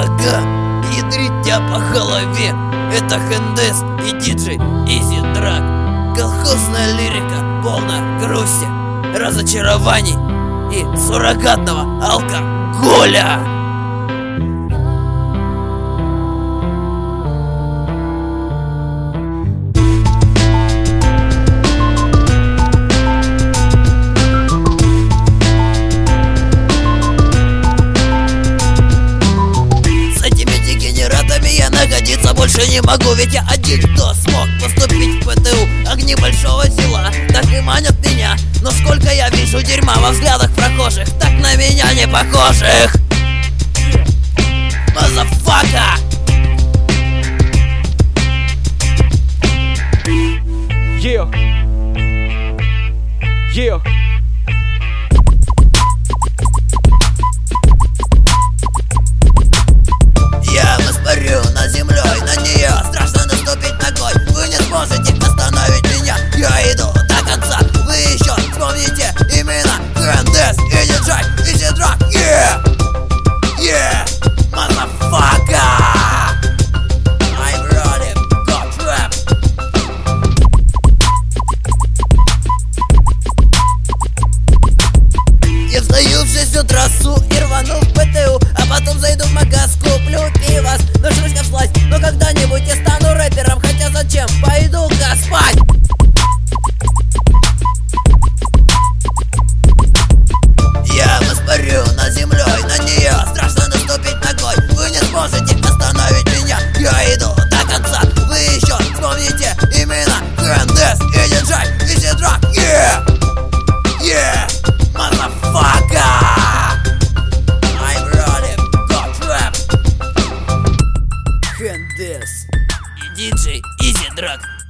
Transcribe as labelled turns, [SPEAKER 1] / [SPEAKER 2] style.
[SPEAKER 1] Ага, ядрить тебя по голове. Это Хэндес и диджей Изи Драк. Колхозная лирика, полная грусти, разочарований и суррогатного алкоголя. Я находиться больше не могу, ведь я один, кто смог поступить в ПТУ. Огни большого села так и манят меня, но сколько я вижу дерьма во взглядах прохожих, так на меня не похожих. Мазафака!
[SPEAKER 2] Yeah. Yeah.
[SPEAKER 1] Я воспарю над землей, на нее страшно наступить ногой. Вы не сможете остановить меня, я иду до конца. Вы еще вспомните имена Хэндес и диджей Изи Драк. Yeah! Yeah! Motherfucker! I'm running, got trap. Я встаю в 6 утра и рвану в ПТУ, а потом зайду в магаз, куплю пиво, нажрусь-ка вслазь. Но когда-нибудь я стану рэпером, хотя зачем? Пойду-ка спать. Я воспарю над землей, на нее страшно наступить ногой. Вы не сможете остановить меня, я иду до конца. Вы еще вспомните имена Хэндес и диджей Изи Драк. Yeah! Yeah! Motherfucker! I'm running, got trap. Хэндес и диджей Изи Драк.